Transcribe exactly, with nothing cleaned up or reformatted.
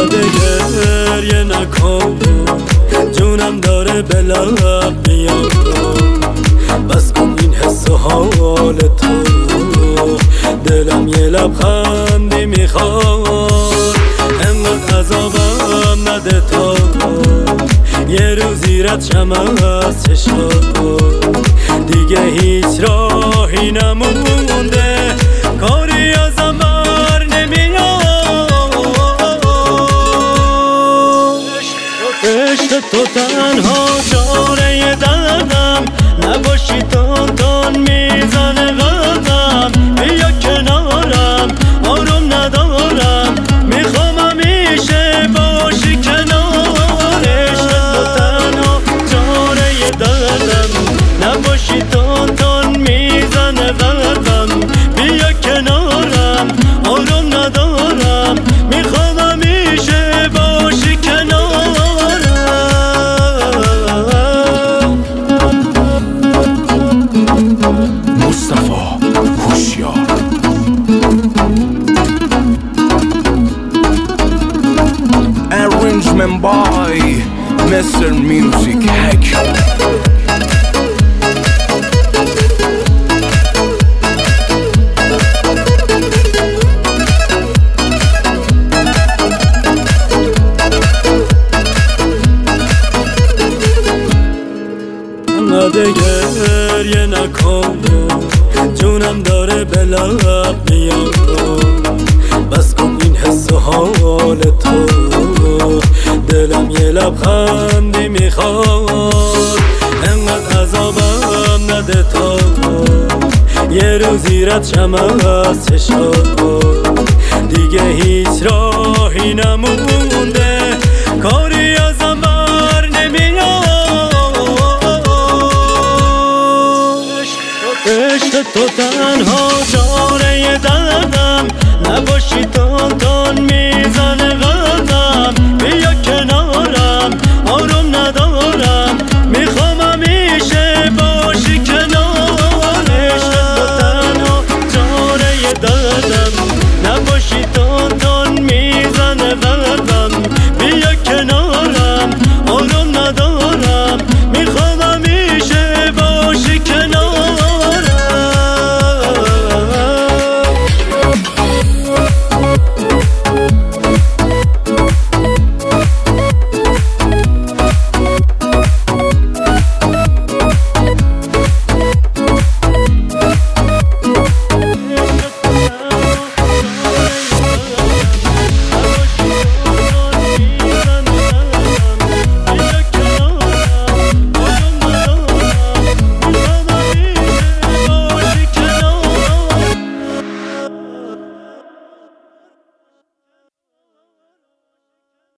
انقدر گریه نکن، جونم داره به لب میاد. بس کن این حس و حال تو، دلم یه لبخندی میخواد. انقدر عذابم نده تا یه روزی رد شم از چشات. دیگه هیچ راهی نمونده، کاری ازم بر نمیاد. عشق تو تنها چاره دردم، نباشی تون تون میزنه قلبم. بیا کنارم آروم ندارم، میخوام همیشه باشی کنار. عشق تو تنها چاره دردم، نباشی تون تون میزنه قلبم. بیا کنارم آروم ندارم، میخوام همیشه باشی کنارم. مصطفی هوشیار. Arrangement by Mister Music Hacker. انقدر گریه نکن، جونم داره به لب میاد. بس کن این حس و حال تو، دلم یه لبخندی میخواد. انقدر عذابم نده تا یه روزی رد شم از چشات. دیگه هیچ راهی نمونده، کاری ازم بر نمیاد. عشق تو تنها چاره دردم، نباشی تون تون